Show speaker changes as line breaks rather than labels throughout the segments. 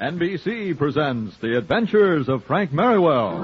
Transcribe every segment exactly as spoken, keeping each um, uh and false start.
N B C presents The Adventures of Frank Merriwell.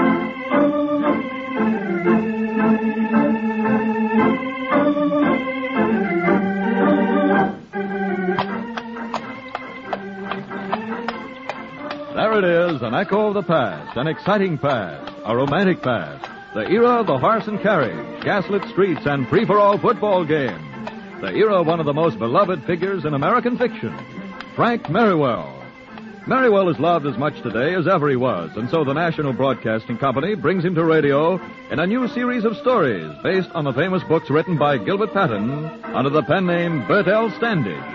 There it is, an echo of the past, an exciting past, a romantic past, the era of the horse and carriage, gaslit streets, and free-for-all football games, the era of one of the most beloved figures in American fiction, Frank Merriwell. Merriwell is loved as much today as ever he was, and so the National Broadcasting Company brings him to radio in a new series of stories based on the famous books written by Gilbert Patton under the pen name Bert L. Standish.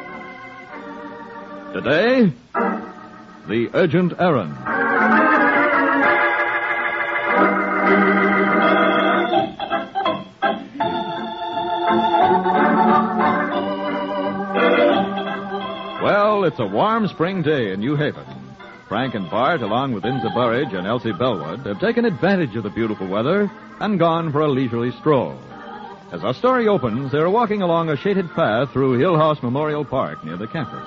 Today, The Urgent Errand. Well, it's a warm spring day in New Haven. Frank and Bart, along with Inza Burridge and Elsie Bellwood, have taken advantage of the beautiful weather and gone for a leisurely stroll. As our story opens, they are walking along a shaded path through Hill House Memorial Park near the campus.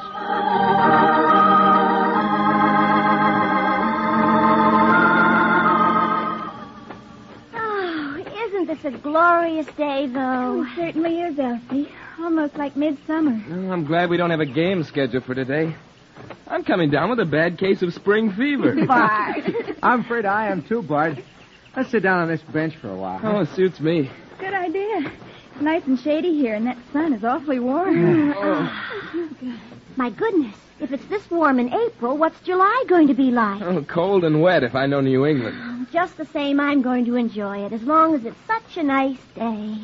Oh, isn't this a glorious day, though?
It certainly is, Elsie. Almost like midsummer.
Oh, I'm glad we don't have a game scheduled for today. I'm coming down with a bad case of spring fever.
Bart.
I'm afraid I am too, Bart. Let's sit down on this bench for a while.
Oh, it suits me.
Good idea. It's nice and shady here, and that sun is awfully warm.
Oh. My goodness, if it's this warm in April, what's July going to be like?
Oh, cold and wet if I know New England.
Just the same, I'm going to enjoy it, as long as it's such a nice day.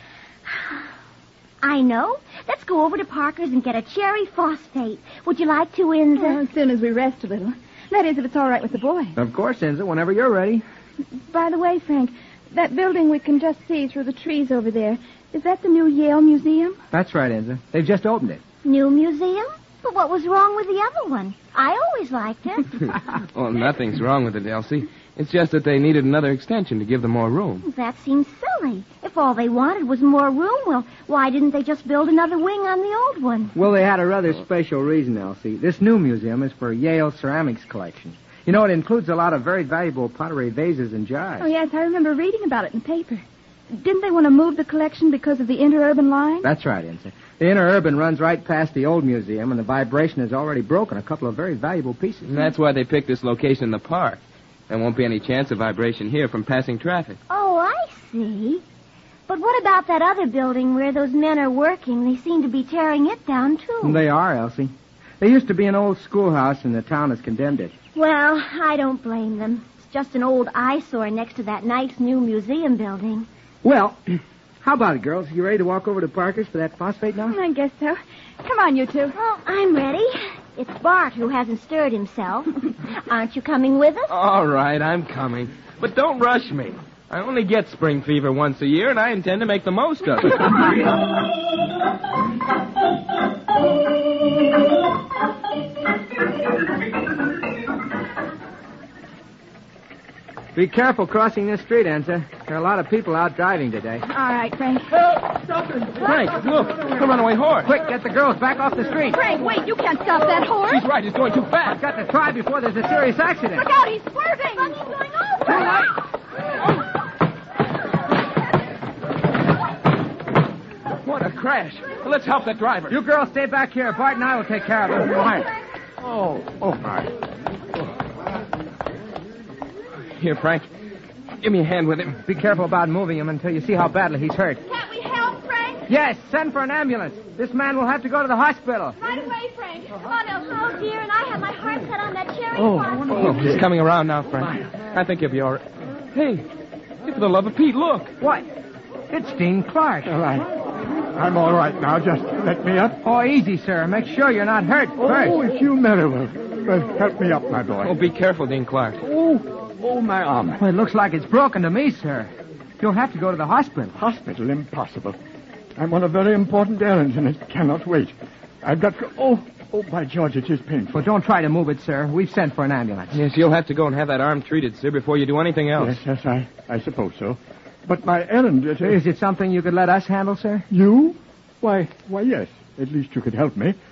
I know. Let's go over to Parker's and get a cherry phosphate. Would you like to, Inza?
Well, as soon as we rest a little. That is, if it's all right with the boys.
Of course, Inza, whenever you're ready.
By the way, Frank, that building we can just see through the trees over there, is that the new Yale Museum?
That's right, Inza. They've just opened it.
New museum? But what was wrong with the other one? I always liked it.
Well, nothing's wrong with it, Elsie. It's just that they needed another extension to give them more room.
That seems silly. If all they wanted was more room, well, why didn't they just build another wing on the old one?
Well, they had a rather special reason, Elsie. This new museum is for Yale ceramics collection. You know, it includes a lot of very valuable pottery vases and jars.
Oh, yes, I remember reading about it in the paper. Didn't they want to move the collection because of the interurban line?
That's right, Inza. The interurban runs right past the old museum, and the vibration has already broken a couple of very valuable pieces.
And that's why they picked this location in the park. There won't be any chance of vibration here from passing traffic.
Oh, I see. But what about that other building where those men are working? They seem to be tearing it down, too.
They are, Elsie. There used to be an old schoolhouse, and the town has condemned it.
Well, I don't blame them. It's just an old eyesore next to that nice new museum building.
Well, how about it, girls? You ready to walk over to Parker's for that phosphate now?
I guess so. Come on, you two.
Oh, I'm ready. It's Bart who hasn't stirred himself. Aren't you coming with us?
All right, I'm coming. But don't rush me. I only get spring fever once a year, and I intend to make the most of it.
Be careful crossing this street, Enza. There are a lot of people out driving today.
All right, Frank.
Frank, look, a runaway horse.
Quick, get the girls back off the street.
Frank, wait, you can't stop that horse.
She's right, he's going too fast.
Got to try before there's a serious accident.
Look out, he's swerving. He's going over.
Too late.
What a crash. Let's help that driver.
You girls stay back here. Bart and I will take care of it. Quiet.
Oh, oh, my.
Here, Frank. Give me a hand with him.
Be careful about moving him until you see how badly he's hurt.
Can't we help, Frank?
Yes, send for an ambulance. This man will have to go to the hospital.
Right away, Frank. Come on, Elsie.
Oh, dear, and I have my heart set on that cherry
Oh,
phosphate.
oh, he's coming around now, Frank. I think he'll be all right. Hey, for the love of Pete, look.
What? It's Dean Clark.
All right. I'm all right now. Just let me up.
Oh, easy, sir. Make sure you're not hurt first.
Oh, it's you, Merriwell. Well, help me up, my boy.
Oh, be careful, Dean Clark.
Oh, oh, my arm.
Well, it looks like it's broken to me, sir. You'll have to go to the hospital.
Hospital? Impossible. I'm on a very important errand, and it cannot wait. I've got to... Oh, oh, by George, it is painful.
Well, don't try to move it, sir. We've sent for an ambulance.
Yes, you'll have to go and have that arm treated, sir, before you do anything else.
Yes, yes, I, I suppose so. But my errand... It, uh,
Is it something you could let us handle, sir?
You? Why, why, yes. At least you could help me.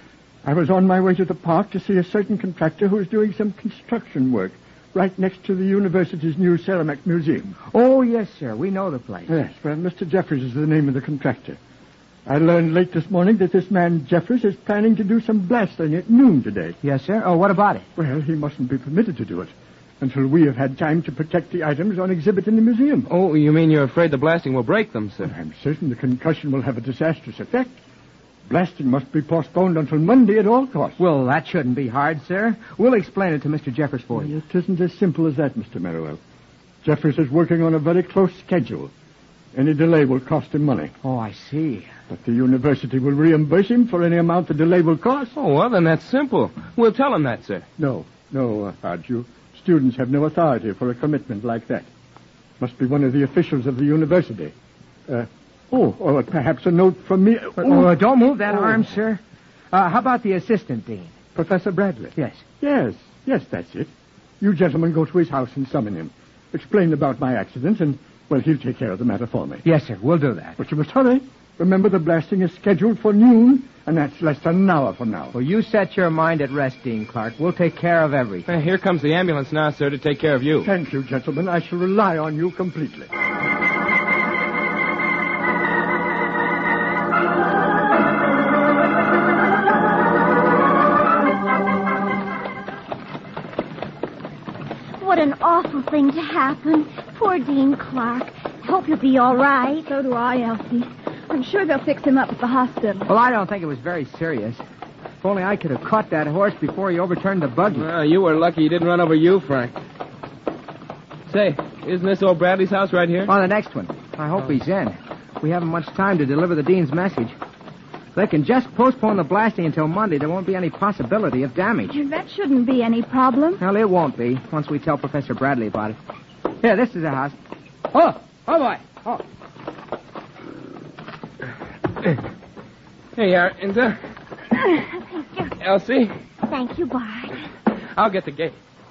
I was on my way to the park to see a certain contractor who was doing some construction work right next to the university's new ceramic museum.
Oh, yes, sir. We know the place.
Yes, well, Mister Jeffers is the name of the contractor. I learned late this morning that this man Jeffers is planning to do some blasting at noon today.
Yes, sir. Oh, what about it?
Well, he mustn't be permitted to do it until we have had time to protect the items on exhibit in the museum.
Oh, you mean you're afraid the blasting will break them, sir?
I'm certain the concussion will have a disastrous effect. Blasting must be postponed until Monday at all costs.
Well, that shouldn't be hard, sir. We'll explain it to Mister Jeffers for you.
It isn't as simple as that, Mister Merriwell. Jeffers is working on a very close schedule. Any delay will cost him money.
Oh, I see.
But the university will reimburse him for any amount the delay will cost.
Oh, well, then that's simple. We'll tell him that, sir.
No, no, uh, Hodge. You students have no authority for a commitment like that. Must be one of the officials of the university. Uh, oh, or perhaps a note from me.
Oh, oh don't move that oh. arm, sir. Uh, how about the assistant dean?
Professor Bradley?
Yes.
Yes, yes, that's it. You gentlemen go to his house and summon him. Explain about my accident, and, well, he'll take care of the matter for me.
Yes, sir, we'll do that.
But you must hurry. Remember, the blasting is scheduled for noon, and that's less than an hour from now.
Well, you set your mind at rest, Dean Clark. We'll take care of everything.
Uh, here comes the ambulance now, sir, to take care of you.
Thank you, gentlemen. I shall rely on you completely.
What an awful thing to happen. Poor Dean Clark. I hope he'll be all right.
So do I, Elsie. I'm sure they'll fix him up at the hospital.
Well, I don't think it was very serious. If only I could have caught that horse before he overturned the buggy.
Well, you were lucky he didn't run over you, Frank. Say, isn't this old Bradley's house right here?
On the next one. I hope oh. he's in. We haven't much time to deliver the dean's message. If they can just postpone the blasting until Monday, there won't be any possibility of damage.
That shouldn't be any problem.
Well, it won't be, once we tell Professor Bradley about it. Here, this is the house. Oh, oh, boy. Oh.
Here you are, Inza.
Thank you.
Elsie.
Thank you, Bart.
I'll get the gate.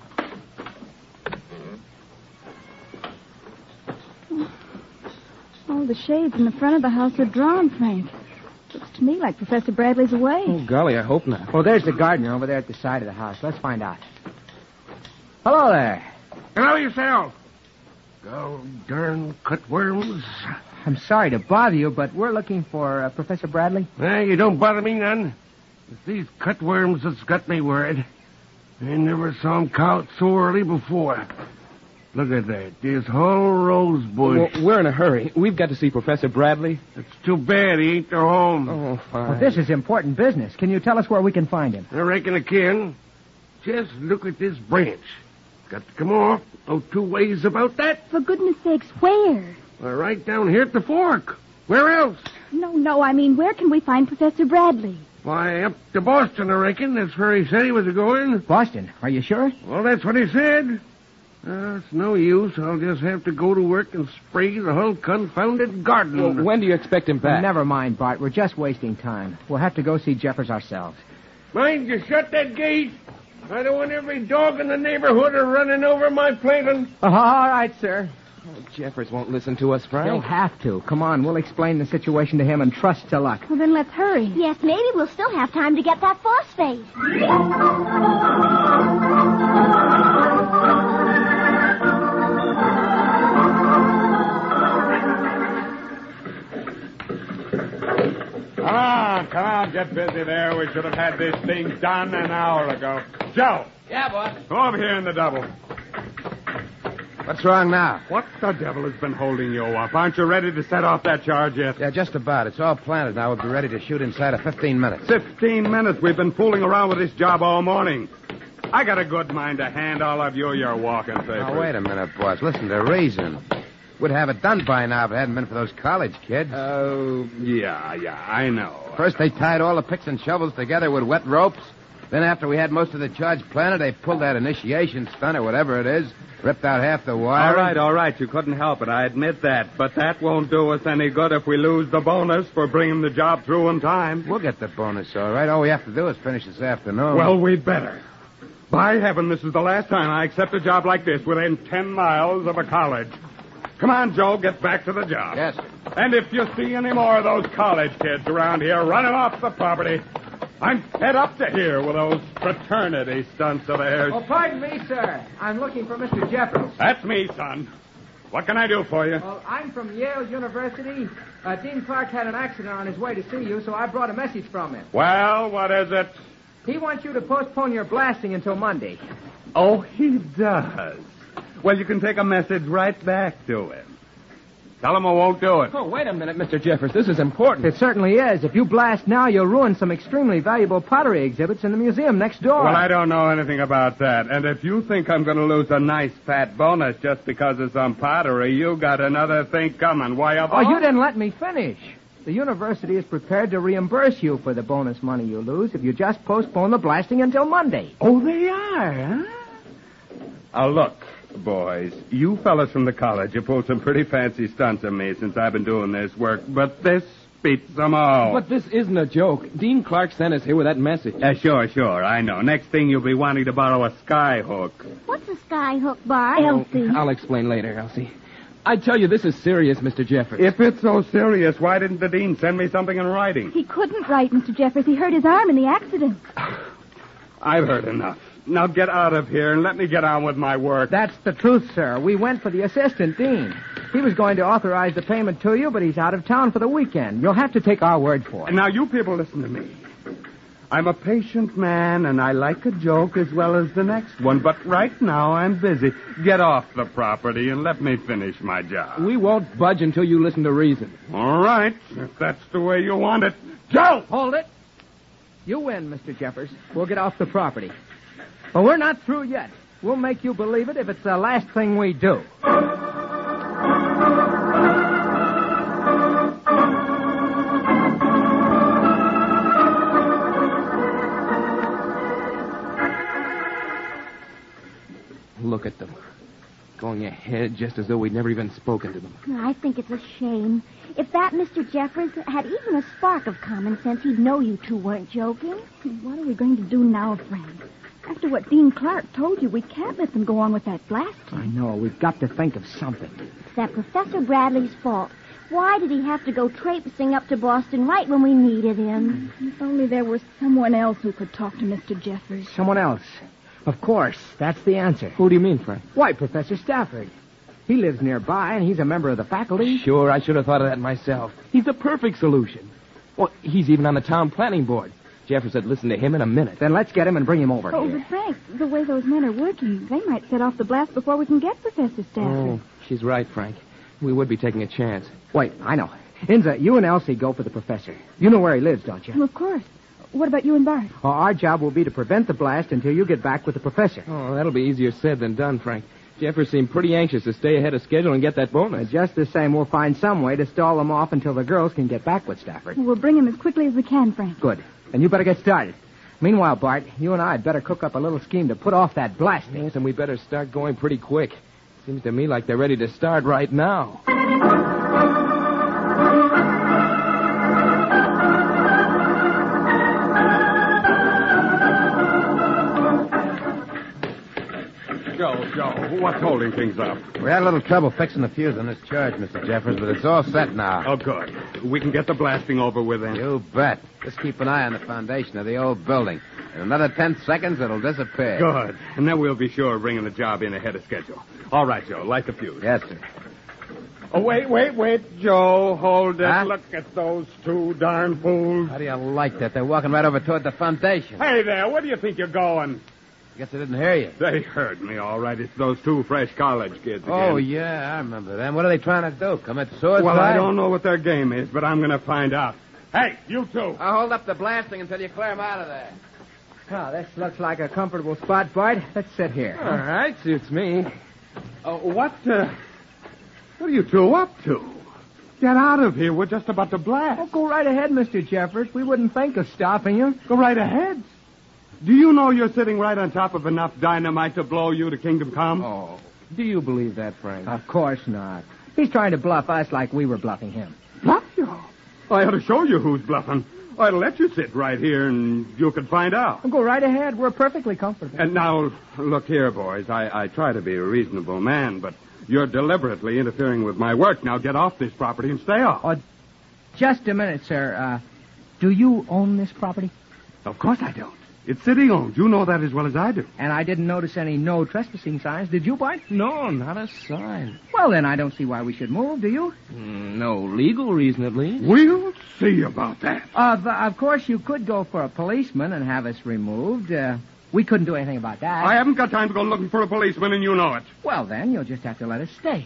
All the shades in the front of the house are drawn, Frank. Looks to me like Professor Bradley's away.
Oh, golly, I hope not.
Well, there's the gardener over there at the side of the house. Let's find out. Hello there.
Hello yourself. Oh, darn cutworms.
I'm sorry to bother you, but we're looking for uh, Professor Bradley.
Hey, you don't bother me none. It's these cutworms that's got me worried. I never saw 'em count so early before. Look at that. This whole rose bush.
Well, we're in a hurry. We've got to see Professor Bradley.
It's too bad he ain't their home.
Oh, fine.
Well, this is important business. Can you tell us where we can find him?
I reckon I can. Just look at this branch. Got to come off. No two ways about that.
For goodness sakes, where?
Well, right down here at the fork. Where else?
No, no, I mean, where can we find Professor Bradley?
Why, up to Boston, I reckon. That's where he said he was going.
Boston. Are you sure?
Well, that's what he said. Uh, it's no use. I'll just have to go to work and spray the whole confounded garden.
Well, when do you expect him back?
Well, never mind, Bart. We're just wasting time. We'll have to go see Jeffers ourselves.
Mind you shut that gate. I don't want every dog in the neighborhood are running over my planting.
Uh, all right, sir.
Oh, Jeffers won't listen to us, Frank.
He'll have to. Come on, we'll explain the situation to him and trust to luck.
Well, then let's hurry.
Yes, maybe we'll still have time to get that phosphate.
Come on, come on, get busy there. We should have had this thing done an hour ago. Joe.
Yeah, boss.
Go over here in the double.
What's wrong now?
What the devil has been holding you up? Aren't you ready to set off that charge yet?
Yeah, just about. It's all planted now. We'll be ready to shoot inside of fifteen minutes.
Fifteen minutes? We've been fooling around with this job all morning. I got a good mind to hand all of you your walking papers.
Now, wait a minute, boss. Listen to reason. We'd have it done by now if it hadn't been for those college kids.
Oh, uh, yeah, yeah, I know.
First, they tied all the picks and shovels together with wet ropes. Then, after we had most of the charge planted, they pulled that initiation stunt or whatever it is, ripped out half the wire.
All right, all right. You couldn't help it. I admit that. But that won't do us any good if we lose the bonus for bringing the job through in time.
We'll get the bonus, all right. All we have to do is finish this afternoon.
Well, we'd better. By heaven, this is the last time I accept a job like this within ten miles of a college. Come on, Joe, get back to the job.
Yes, sir.
And if you see any more of those college kids around here, run them off the property. I'm fed up to here with those fraternity stunts of theirs.
Oh, pardon me, sir. I'm looking for Mister Jeffers.
That's me, son. What can I do for you?
Well, I'm from Yale University. Uh, Dean Clark had an accident on his way to see you, so I brought a message from him.
Well, what is it?
He wants you to postpone your blasting until Monday.
Oh, he does. Well, you can take a message right back to him. Tell him I won't do it.
Oh, wait a minute, Mister Jeffers. This is important.
It certainly is. If you blast now, you'll ruin some extremely valuable pottery exhibits in the museum next door.
Well, I don't know anything about that. And if you think I'm going to lose a nice fat bonus just because of some pottery, you got another thing coming. Why,
Oh, you didn't let me finish. The university is prepared to reimburse you for the bonus money you lose if you just postpone the blasting until Monday.
Oh, they are, huh? Now, look, boys, you fellas from the college have pulled some pretty fancy stunts on me since I've been doing this work, but this beats them all.
But this isn't a joke. Dean Clark sent us here with that message.
Uh, sure, sure, I know. Next thing you'll be wanting to borrow a sky hook.
What's a sky hook, Bart?
Elsie.
I'll explain later, Elsie. I tell you, this is serious, Mister Jeffers.
If it's so serious, why didn't the dean send me something in writing?
He couldn't write, Mister Jeffers. He hurt his arm in the accident.
I've heard enough. Now get out of here and let me get on with my work.
That's the truth, sir. We went for the assistant dean. He was going to authorize the payment to you, but he's out of town for the weekend. You'll have to take our word for it.
Now, you people listen to me. I'm a patient man, and I like a joke as well as the next one, but right now I'm busy. Get off the property and let me finish my job.
We won't budge until you listen to reason.
All right, if that's the way you want it. Joe!
Hold it. You win, Mister Jeffers. We'll get off the property. But we're not through yet. We'll make you believe it if it's the last thing we do.
Look at them. Going ahead just as though we'd never even spoken to them.
I think it's a shame. If that Mister Jeffers had even a spark of common sense, he'd know you two weren't joking.
What are we going to do now, Frank? After what Dean Clark told you, we can't let them go on with that blast.
I know. We've got to think of something.
It's that Professor Bradley's fault. Why did he have to go traipsing up to Boston right when we needed him?
If only there was someone else who could talk to Mister Jeffers.
Someone else. Of course. That's the answer.
Who do you mean, Frank?
Why, Professor Stafford. He lives nearby, and he's a member of the faculty.
Sure, I should have thought of that myself. He's the perfect solution. Well, he's even on the town planning board. Jeffers would listen to him in a minute.
Then let's get him and bring him over
Oh,
here.
but Frank, the way those men are working, they might set off the blast before we can get Professor Stafford.
Oh, she's right, Frank. We would be taking a chance.
Wait, I know. Inza, you and Elsie go for the professor. You know where he lives, don't you?
Well, of course. What about you and Bart?
Well, our job will be to prevent the blast until you get back with the professor.
Oh, that'll be easier said than done, Frank. Jeffers seemed pretty anxious to stay ahead of schedule and get that bonus.
Uh, just the same, we'll find some way to stall them off until the girls can get back with Stafford.
We'll bring him as quickly as we can, Frank.
Good. Then you better get started. Meanwhile, Bart, you and I had better cook up a little scheme to put off that blasting.
Yes, and we better start going pretty quick. Seems to me like they're ready to start right now.
Joe, Joe, what's holding things up?
We had a little trouble fixing the fuse on this charge, Mister Jeffers, but it's all set now.
Oh, good. We can get the blasting over with then.
You bet. Just keep an eye on the foundation of the old building. In another ten seconds, it'll disappear.
Good. And then we'll be sure of bringing the job in ahead of schedule. All right, Joe, light the fuse.
Yes, sir.
Oh, wait, wait, wait, Joe. Hold it.
Huh?
Look at those two darn fools.
How do you like that? They're walking right over toward the foundation.
Hey there, where do you think you're going?
Guess I didn't hear you.
They heard me, all right. It's those two fresh college kids again.
Oh, yeah, I remember them. What are they trying to do? Commit suicide?
Well, I don't know what their game is, but I'm going to find out. Hey, you two.
I'll hold up the blasting until you clear them out of there.
Well, this looks like a comfortable spot, Bart. Let's sit here.
All right, suits me.
Uh, what, uh, what are you two up to? Get out of here. We're just about to blast.
Oh, go right ahead, Mister Jeffers. We wouldn't think of stopping you.
Go right ahead. Do you know you're sitting right on top of enough dynamite to blow you to kingdom come?
Oh, do you believe that, Frank?
Of course not. He's trying to bluff us like we were bluffing him.
Bluff you? I ought to show you who's bluffing. I ought to let you sit right here and you can find out.
Well, go right ahead. We're perfectly comfortable.
And now, look here, boys. I, I try to be a reasonable man, but you're deliberately interfering with my work. Now get off this property and stay off.
Oh, just a minute, sir. Uh, do you own this property?
Of course I don't. It's city-owned. You know that as well as I do.
And I didn't notice any no trespassing signs. Did you, Bart?
No, not a sign.
Well, then I don't see why we should move, do you?
Mm, no legal reason, at least.
We'll see about that.
Of, uh, of course, you could go for a policeman and have us removed. Uh, we couldn't do anything about that.
I haven't got time to go looking for a policeman, and you know it.
Well, then, you'll just have to let us stay.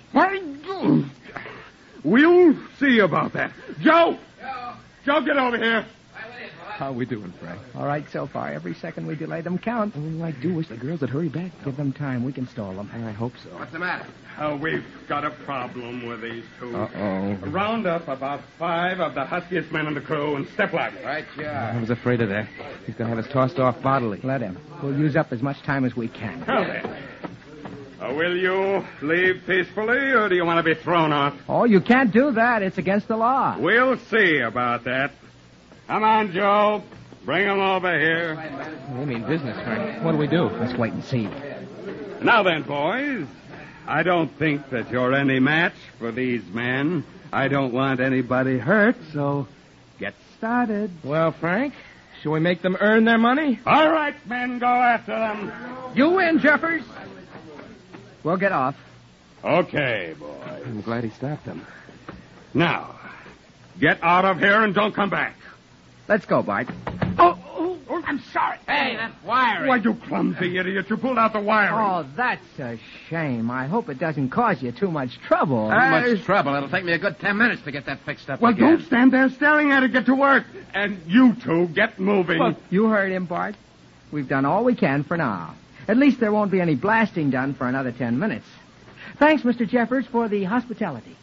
We'll see about that. Joe!
Joe!
Joe, get over here.
How we doing, Frank?
All right, so far. Every second we delay them counts.
All I do is the girls would hurry back.
Give them time. We can stall them.
I hope so.
What's the matter?
Oh, we've got a problem with these two.
Uh-oh.
Round up about five of the huskiest men in the crew and step lively.
Right,
I
yeah.
was afraid of that. He's going to have us tossed off bodily.
Let him. We'll use up as much time as we can.
Now then. Uh, will you leave peacefully, or do you want to be thrown off?
Oh, you can't do that. It's against the law.
We'll see about that. Come on, Joe. Bring them over here.
We mean business, Frank. What do we do?
Let's wait and see.
Now then, boys. I don't think that you're any match for these men. I don't want anybody hurt, so get started.
Well, Frank, shall we make them earn their money?
All right, men, go after them.
You win, Jeffers. We'll get off.
Okay, boys.
I'm glad he stopped them.
Now, get out of here and don't come back.
Let's go, Bart.
Oh, oh, oh I'm sorry.
Hey, that's wiring.
Why, you clumsy idiot. You pulled out the wiring.
Oh, that's a shame. I hope it doesn't cause you too much trouble.
Too much trouble. It'll take me a good ten minutes to get that fixed up
Well,
again.
don't stand there staring at it. Get to work. And you two, get moving.
Well, you heard him, Bart. We've done all we can for now. At least there won't be any blasting done for another ten minutes. Thanks, Mister Jeffers, for the hospitality.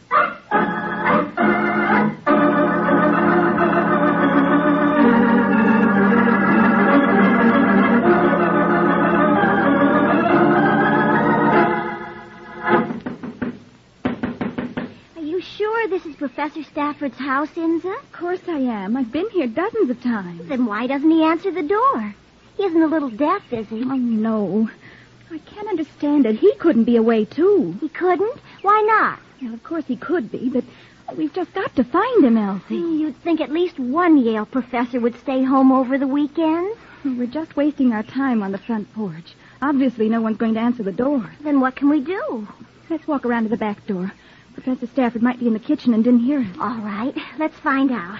This is Professor Stafford's house, Inza?
Of course I am. I've been here dozens of times.
Then why doesn't he answer the door? He isn't a little deaf, is he?
Oh, no. I can't understand it. He couldn't be away, too.
He couldn't? Why not?
Well, of course he could be, but we've just got to find him, Elsie.
You'd think at least one Yale professor would stay home over the weekend.
We're just wasting our time on the front porch. Obviously, no one's going to answer the door.
Then what can we do?
Let's walk around to the back door. Professor Stafford might be in the kitchen and didn't hear us.
All right. Let's find out.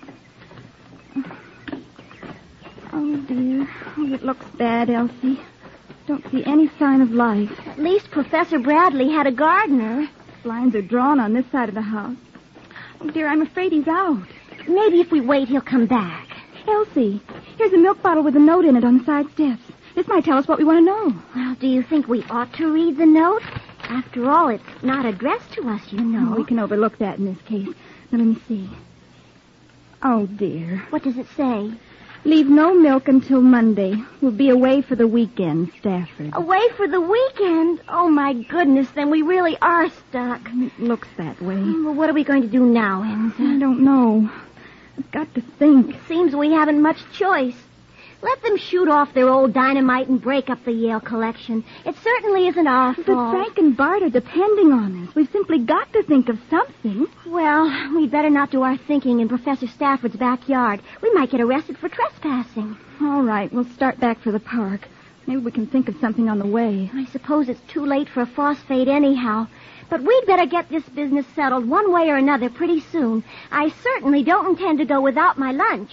Oh, dear. Oh, it looks bad, Elsie. Don't see any sign of life.
At least Professor Bradley had a gardener.
Blinds are drawn on this side of the house. Oh, dear, I'm afraid he's out.
Maybe if we wait, he'll come back.
Elsie, here's a milk bottle with a note in it on the side steps. This might tell us what we want to know.
Well, do you think we ought to read the note? After all, it's not addressed to us, you know.
We can overlook that in this case. Now, let me see. Oh, dear.
What does it say?
Leave no milk until Monday. We'll be away for the weekend, Stafford.
Away for the weekend? Oh, my goodness, then we really are stuck.
It looks that way.
Well, what are we going to do now, Enza?
I don't know. I've got to think.
It seems we haven't much choice. Let them shoot off their old dynamite and break up the Yale collection. It certainly isn't our fault.
But Frank and Bart are depending on us. We've simply got to think of something.
Well, we'd better not do our thinking in Professor Stafford's backyard. We might get arrested for trespassing.
All right, we'll start back for the park. Maybe we can think of something on the way.
I suppose it's too late for a phosphate anyhow. But we'd better get this business settled one way or another pretty soon. I certainly don't intend to go without my lunch.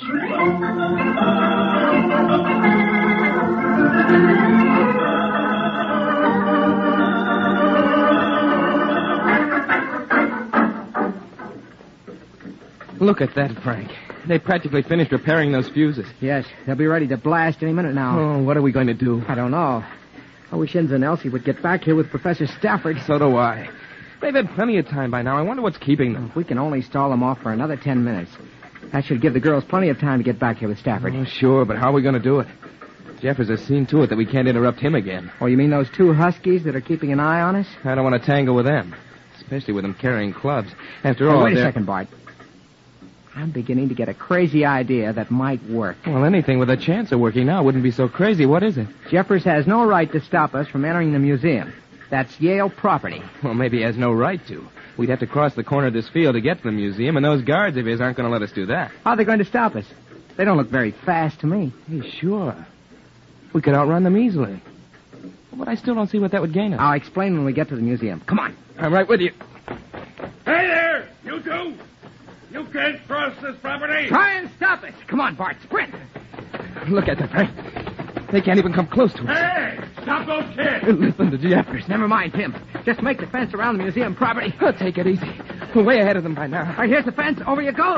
Look at that, Frank. They practically finished repairing those fuses.
Yes, they'll be ready to blast any minute now.
Oh, what are we going to do?
I don't know. I wish Inza and Elsie would get back here with Professor Stafford.
So do I. They've had plenty of time by now. I wonder what's keeping them.
If we can only stall them off for another ten minutes. That should give the girls plenty of time to get back here with Stafford.
Oh, sure, but how are we going to do it? Jeffers has seen to it that we can't interrupt him again.
Oh, you mean those two huskies that are keeping an eye on us?
I don't want to tangle with them, especially with them carrying clubs. After
Oh,
all,
wait a
they're-
second, Bart. I'm beginning to get a crazy idea that might work.
Well, anything with a chance of working now wouldn't be so crazy. What is it?
Jeffers has no right to stop us from entering the museum. That's Yale property.
Well, maybe he has no right to. We'd have to cross the corner of this field to get to the museum, and those guards of his aren't going to let us do that.
How are they going to stop us? They don't look very fast to me.
Hey, sure. We could outrun them easily. But I still don't see what that would gain us.
I'll explain when we get to the museum. Come on.
I'm right with you.
Hey there, you two! You can't cross this property!
Try and stop us. Come on, Bart, sprint.
Look at them, Frank. They can't even come close to us.
Hey! Stop those kids!
Listen to Jeffers.
Never mind, Tim. Just make the fence around the museum property.
Oh, take it easy. We're way ahead of them by now.
All right, here's the fence. Over you go.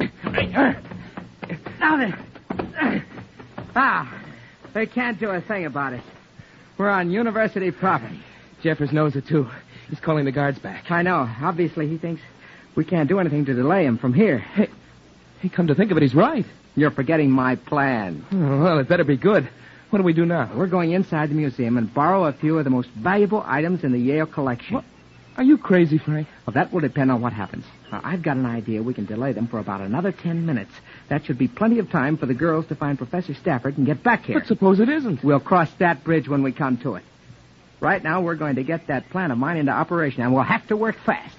Now then. Ah, they can't do a thing about it. We're on university property.
Jeffers knows it, too. He's calling the guards back.
I know. Obviously, he thinks we can't do anything to delay him from here.
Hey, hey, come to think of it, he's right.
You're forgetting my plan.
Oh, well, it better be good. What do we do now?
We're going inside the museum and borrow a few of the most valuable items in the Yale collection.
What? Are you crazy, Frank?
Well, that will depend on what happens. Now, I've got an idea we can delay them for about another ten minutes. That should be plenty of time for the girls to find Professor Stafford and get back here.
But suppose it isn't.
We'll cross that bridge when we come to it. Right now, we're going to get that plan of mine into operation, and we'll have to work fast.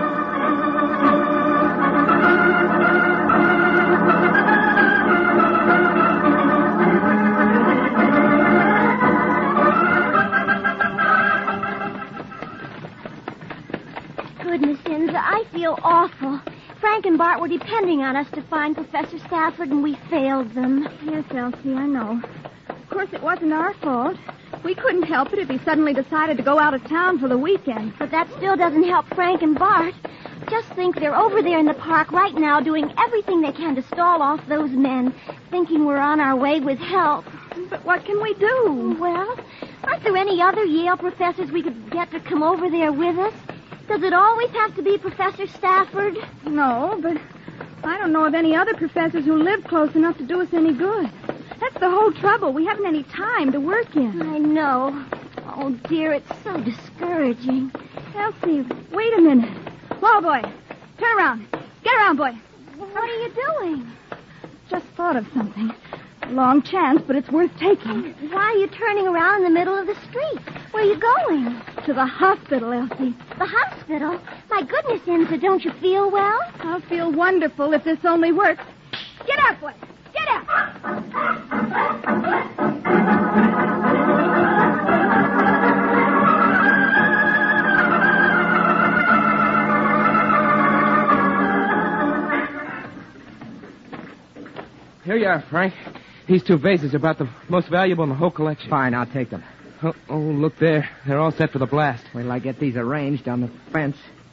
Goodness, Inza, I feel awful. Frank and Bart were depending on us to find Professor Stafford, and we failed them.
Yes, Elsie, I know. Of course, it wasn't our fault. We couldn't help it if he suddenly decided to go out of town for the weekend.
But that still doesn't help Frank and Bart. Just think they're over there in the park right now doing everything they can to stall off those men, thinking we're on our way with help.
But what can we do?
Well, aren't there any other Yale professors we could get to come over there with us? Does it always have to be Professor Stafford?
No, but I don't know of any other professors who live close enough to do us any good. That's the whole trouble. We haven't any time to work in.
I know. Oh, dear, it's so discouraging.
Elsie, wait a minute. Whoa, boy. Turn around. Get around, boy.
What are you doing?
Just thought of something. A long chance, but it's worth taking.
Why are you turning around in the middle of the street? Where are you going?
To the hospital, Elsie.
The hospital? My goodness, Inza, don't you feel well?
I'll feel wonderful if this only works. Get out, boy. Get out.
Here you are, Frank. These two vases are about the most valuable in the whole collection.
Fine, I'll take them.
Oh, oh, look there. They're all set for the blast.
Wait till I get these arranged on the fence.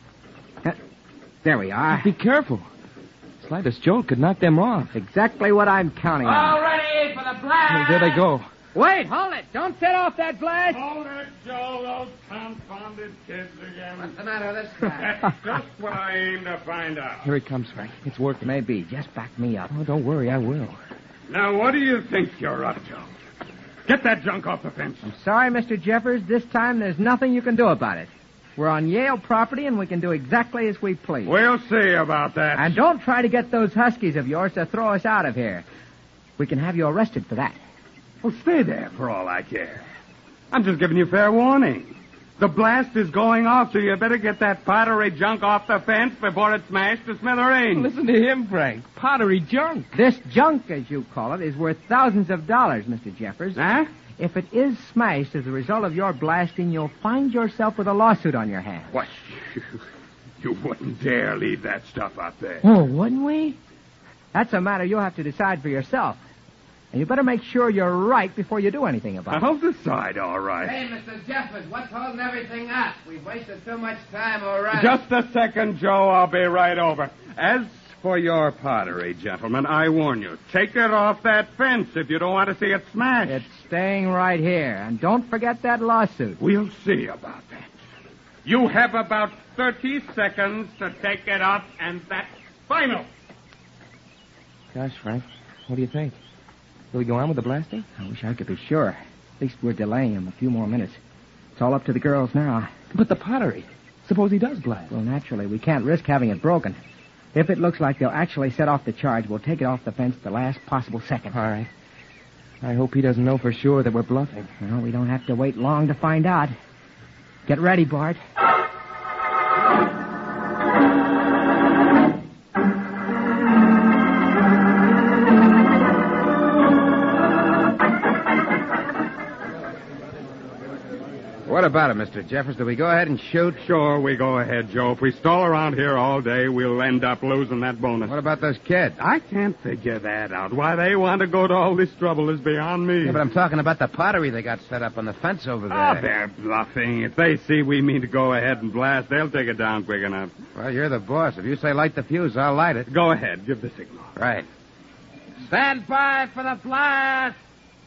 There we are.
Be careful. Slightest jolt could knock them off.
Exactly what I'm counting on.
All ready for the blast!
There they go.
Wait, hold it. Don't set off that blast.
Hold it, Joe. Those confounded kids again.
What's the matter with this guy?
That's just what I aim to find out.
Here it comes, Frank. It's working.
Maybe. Just back me up.
Oh, don't worry. I will.
Now, what do you think you're up to? Get that junk off the fence.
I'm sorry, Mister Jeffers. This time there's nothing you can do about it. We're on Yale property, and we can do exactly as we please.
We'll see about that.
And don't try to get those huskies of yours to throw us out of here. We can have you arrested for that.
Well, stay there for all I care. I'm just giving you fair warning. The blast is going off, so you better get that pottery junk off the fence before it's smashed to smithereens.
Listen to him, Frank. Pottery junk.
This junk, as you call it, is worth thousands of dollars, Mister Jeffers.
Huh?
If it is smashed as a result of your blasting, you'll find yourself with a lawsuit on your hands.
What? You wouldn't dare leave that stuff up there.
Oh, wouldn't we? That's a matter you'll have to decide for yourself. And you better make sure you're right before you do anything about it.
I'll decide, all right.
Hey, Mister Jeffers, what's holding everything up? We've wasted too much time already.
Just a second, Joe. I'll be right over. As for your pottery, gentlemen, I warn you, take it off that fence if you don't want to see it smashed.
It's staying right here. And don't forget that lawsuit.
We'll see about that. You have about thirty seconds to take it off, and that's final.
Gosh, Frank, what do you think? Will we go on with the blasting?
I wish I could be sure. At least we're delaying him a few more minutes. It's all up to the girls now.
But the pottery. Suppose he does blast.
Well, naturally, we can't risk having it broken. If it looks like they'll actually set off the charge, we'll take it off the fence the last possible second.
All right. I hope he doesn't know for sure that we're bluffing.
Well, we don't have to wait long to find out. Get ready, Bart.
What about it, Mister Jeffers? Do we go ahead and shoot?
Sure, we go ahead, Joe. If we stall around here all day, we'll end up losing that bonus.
What about those kids?
I can't figure that out. Why they want to go to all this trouble is beyond me.
Yeah, but I'm talking about the pottery they got set up on the fence over there.
Oh, they're bluffing. If they see we mean to go ahead and blast, they'll take it down quick enough.
Well, you're the boss. If you say light the fuse, I'll light it.
Go ahead. Give the signal.
Right. Stand by for the blast!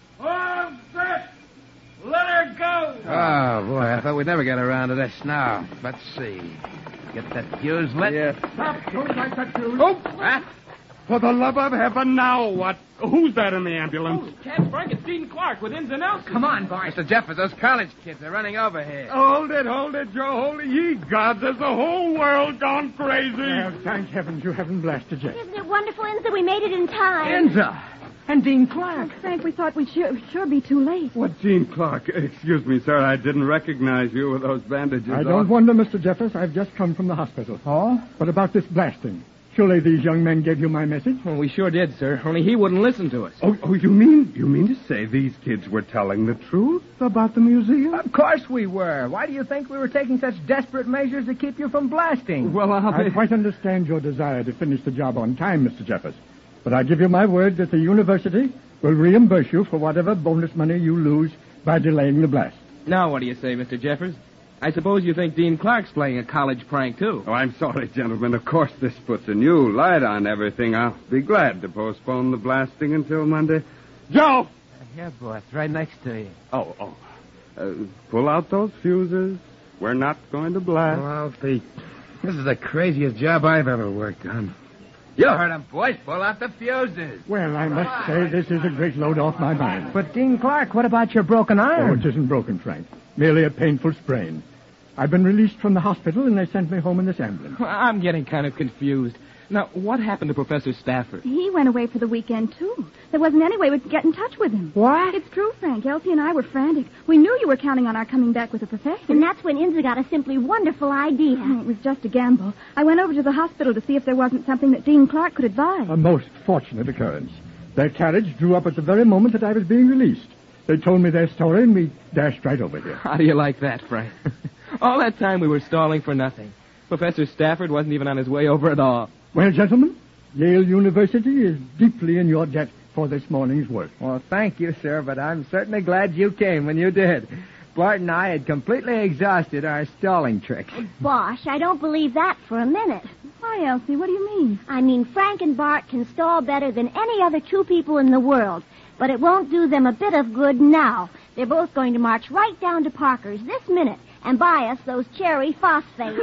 All set! Let her go!
Oh, boy, I thought we'd never get around to this now. Let's see. Get that fuse lit.
Yes.
Stop! Don't light that fuse!
Oh!
Huh?
For the love of heaven, now what? Who's that in the ambulance?
Oh, Captain Frank, it's Dean Clark with Inns and Outs.
Come on, Bart.
Mister Jeffers, those college kids are running over here.
Hold it, hold it, Joe. Hold it. Ye gods, has the whole world gone crazy?
Well, thank heavens you haven't blasted yet.
Isn't it wonderful, Inza? We made it in time.
Enza. And Dean Clark.
Oh, Frank, we thought we'd sure, sure be too late.
What, Dean Clark? Excuse me, sir. I didn't recognize you with those bandages
I
on.
don't wonder, Mister Jeffers. I've just come from the hospital.
Oh?
What about this blasting? Surely these young men gave you my message?
Well, we sure did, sir. Only he wouldn't listen to us.
Oh, oh, you mean you mean to say these kids were telling the truth about the museum?
Of course we were. Why do you think we were taking such desperate measures to keep you from blasting?
Well, I'll
I
be...
quite understand your desire to finish the job on time, Mister Jeffers. But I give you my word that the university will reimburse you for whatever bonus money you lose by delaying the blast.
Now, what do you say, Mister Jeffers? I suppose you think Dean Clark's playing a college prank, too.
Oh, I'm sorry, gentlemen. Of course, this puts a new light on everything. I'll be glad to postpone the blasting until Monday. Joe!
Here, boss, right next to you.
Oh, oh. Uh, pull out those fuses. We're not going to blast.
Well, Pete, this is the craziest job I've ever worked on. You heard him, boys. Pull out the fuses.
Well, I must say this is a great load off my mind.
But, Dean Clark, what about your broken
Oh,
arm?
it isn't broken, Frank. Merely a painful sprain. I've been released from the hospital, and they sent me home in this ambulance.
I'm getting kind of confused. Now, what happened to Professor Stafford?
He went away for the weekend, too. There wasn't any way we could get in touch with him.
What?
It's true, Frank. Elsie and I were frantic. We knew you were counting on our coming back with a professor.
And that's when Inza got a simply wonderful idea.
Oh, it was just a gamble. I went over to the hospital to see if there wasn't something that Dean Clark could advise.
A most fortunate occurrence. Their carriage drew up at the very moment that I was being released. They told me their story, and we dashed right over here.
How do you like that, Frank? All that time we were stalling for nothing. Professor Stafford wasn't even on his way over at all.
Well, gentlemen, Yale University is deeply in your debt for this morning's work.
Well, thank you, sir, but I'm certainly glad you came when you did. Bart and I had completely exhausted our stalling tricks.
Bosh, I don't believe that for a minute.
Why, Elsie? What do you mean?
I mean, Frank and Bart can stall better than any other two people in the world. But it won't do them a bit of good now. They're both going to march right down to Parker's this minute and buy us those cherry phosphates.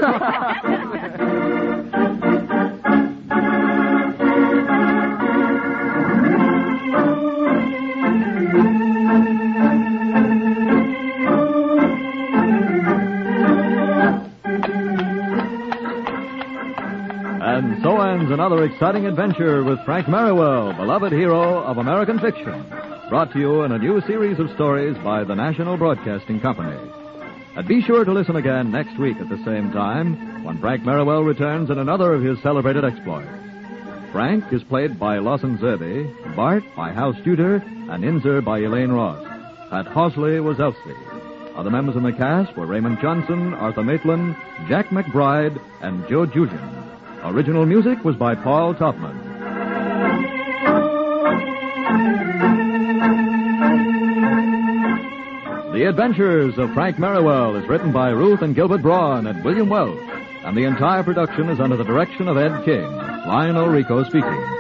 And so ends another exciting adventure with Frank Merriwell, beloved hero of American fiction, brought to you in a new series of stories by the National Broadcasting Company. And be sure to listen again next week at the same time when Frank Merriwell returns in another of his celebrated exploits. Frank is played by Lawson Zerby, Bart by Hal Studer, and Inzer by Elaine Ross. Pat Hosley was Elsie. Other members in the cast were Raymond Johnson, Arthur Maitland, Jack McBride, and Joe Julian. Original music was by Paul Topman. The Adventures of Frank Merriwell is written by Ruth and Gilbert Braun and William Welch, and the entire production is under the direction of Ed King. Lionel Rico speaking.